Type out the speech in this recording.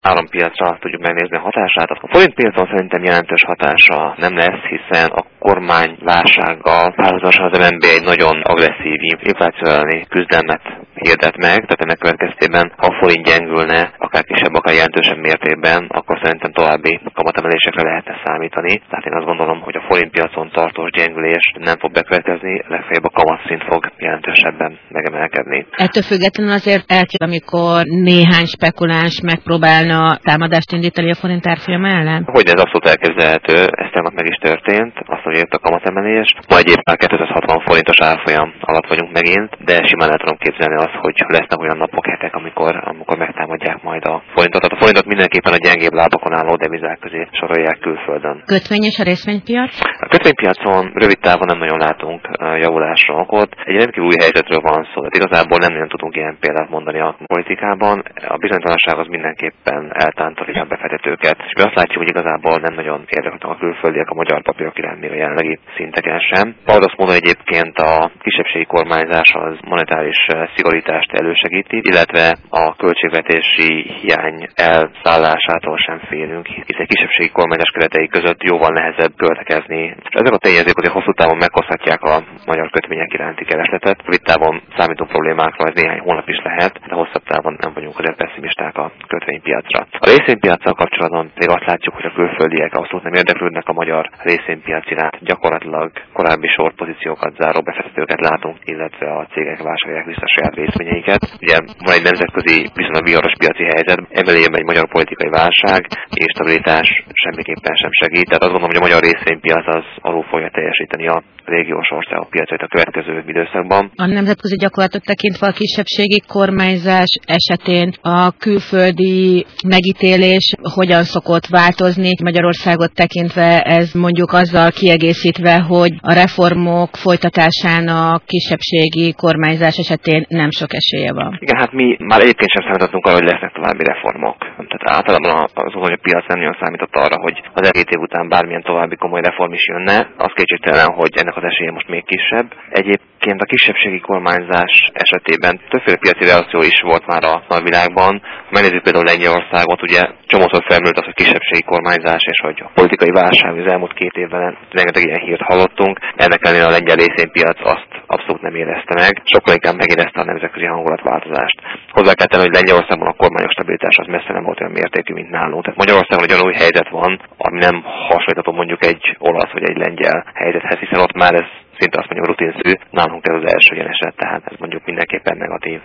árampiacra tudjuk megnézni a hatását. A forintpiacon szerintem jelentős hatása nem lesz, hiszen a kormányválsággal párhuzamosan az MNB egy nagyon agresszív infláció elleni küzdelmet hirdet meg, tehát ennek következtében, ha a forint gyengülne, akár kisebb, akár jelentősebb mértékben, akkor szerintem további kamatemelésekre lehetne számítani. Tehát én azt gondolom, hogy a forintpiacon tartós gyengülés nem fog bekövetkezni, legfeljebb a kamatszint fog jelentősebben megemelkedni. Ettől függetlenül azért elkér, amikor néhány spekuláns megpróbálna támadást indítani a forint árfolyama ellen? Hogy ez abszolút elképzelhető, ez tegnap meg is történt, azt, hogy jött a kamatemelés. Ma egyébként 260 forintos árfolyam alatt vagyunk megint, de simán el tudom képzelni azt, hogy lesznek olyan napok, hetek, amikor megtámadják majd a forintot. Tehát a forintot mindenképpen a gyengébb lábakon álló devizák közé sorolják külföldön. Kötvényes a részvénypiac? A kötvénypiacon rövid távon nem nagyon látunk javulásra okot. Egy rendkívül új helyzetről van szó. Tehát igazából nem nagyon tudunk ilyen példát mondani a politikában. A bizonytalanság az mindenképpen eltántorítja a befektetőket. És mi azt látjuk, hogy igazából nem nagyon érdekeltek a külföldiek a magyar papírok iránt, még a jelenlegi szinteken sem. Paradox módon egyébként a kisebbségi kormányzás az monetáris szigorítást elősegíti, illetve a költségvetési hiány elszállásától sem félünk, hiszen a kisebbségi kormányzás keretei között jóval nehezebb költekezni. És ezek a tényezők azért hosszú távon meghozhatják a magyar kötvények iránti keresletet. Rövid távon számítunk problémákra, ez néhány hónap is lehet, de hosszabb távon nem vagyunk azért pessimisták a kötvénypiacra. A részvénypiaccal kapcsolatban még azt látjuk, hogy a külföldiek abszolút nem érdeklődnek a magyar részvénypiac iránt. Gyakorlatilag korábbi sortpozíciókat záró befektetőket látunk, illetve a cégek vásárolják vissza saját részvényeiket. Ugye van egy nemzetközi viszonylag viharos piaci helyzet, emelében egy magyar politikai válság és stabilitás semmiképpen sem segít. Tehát azt gondolom, hogy a magyar részvénypiac az alul fogja teljesíteni a régiós országok piacait a következő időszakban. A nemzetközi gyakorlatot tekintve a kisebbségi kormányzás esetén a külföldi megítélés hogyan szokott változni? Magyarországot tekintve ez mondjuk azzal kiegészítve, hogy a reformok folytatásának kisebbségi kormányzás esetén nem sok esélye van. Igen, hát mi már egyébként sem számítottunk arra, hogy lesznek további reformok. Tehát általában az a piac nem nagyon számított arra, hogy az 2 év után bármilyen további komoly reform is jönne. Az kétségtelen, hogy ennek az esélye most még kisebb. Egyébként a kisebbségi kormányzás esetében többféle piaci reakció is volt már a nagyvilágban. Ha megnézzük például Lengyelországot, ugye csomószor felmerült az, hogy kisebbségi kormányzás és hogy a politikai válság az elmúlt 2 évben rengeteg ilyen hírt hallottunk. Ennek ellenére a lengyel részvénypiac azt abszolút nem érezte meg, sokkal inkább megérezte a nemzetközi hangulatváltozást. Hozzá kell tenni, hogy Lengyelországban a kormányok stabilitás az messze nem volt olyan mértékű, mint nálunk. Tehát Magyarországon egy olyan új helyzet van, ami nem hasonlítható mondjuk egy olasz vagy egy lengyel helyzethez, hiszen ott már ez szinte azt mondjuk rutinszerű, nálunk ez az első ilyen eset, tehát ez mondjuk mindenképpen negatív.